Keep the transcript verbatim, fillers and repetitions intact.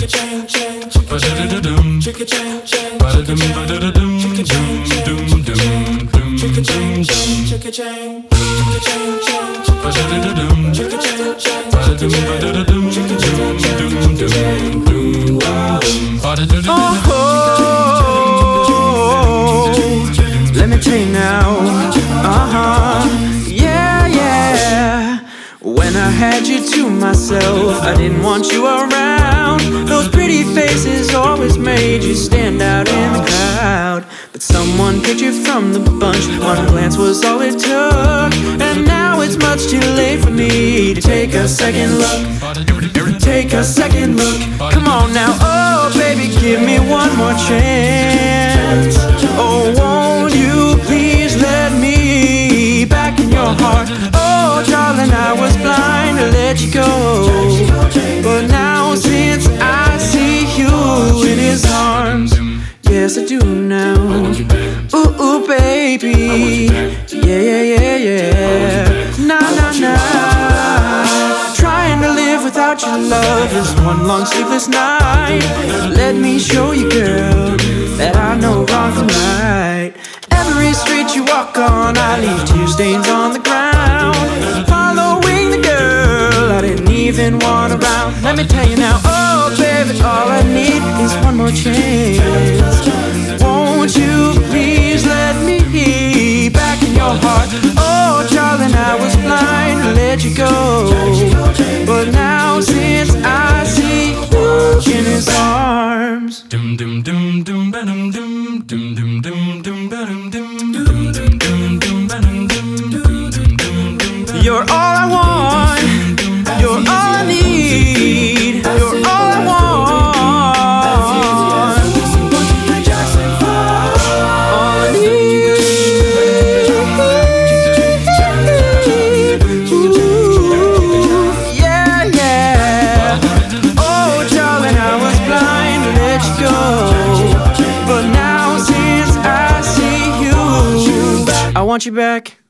chicka chang chang, chicka chang, chicka chang chang, chicka chang, chicka chang chang, chicka chang, chicka chang chang, chicka chang, chicka chang chang, chicka chang, chicka chang chang, chicka chang, oh, let me tell you now, uh-huh, yeah, yeah. When I had you to myself, I didn't want you around. Those pretty faces always made you stand out in the crowd. But someone picked you from the bunch, one glance was all it took. And now it's much too late for me to take a second look. Take a second look. Come on now, oh baby, give me one more chance. Oh, won't you please let me back in your heart. Oh darling, I was blind to let you go, but now since I see you in his arms, yes I do now. Ooh, ooh baby, yeah, yeah, yeah, yeah. Nah, nah, nah. Trying to live without your love is one long sleepless night. Let me show you, girl, that I know wrong from right. Every street you walk on, I leave tear stains on the ground. Following the girl I didn't even want around. Let me tell you now, oh baby, all I need is one more chance. Won't you please let me back in your heart. Oh darling, I was blind to let you go, but now since I see you in his arms, dum dum dum dum dum dum dum dum dum dum dum dum. You're all I want, you're all I need, you're all I want, all I need. Ooh, yeah, yeah. Oh darling, I was blind to let you go, but now since I see you, I want you back.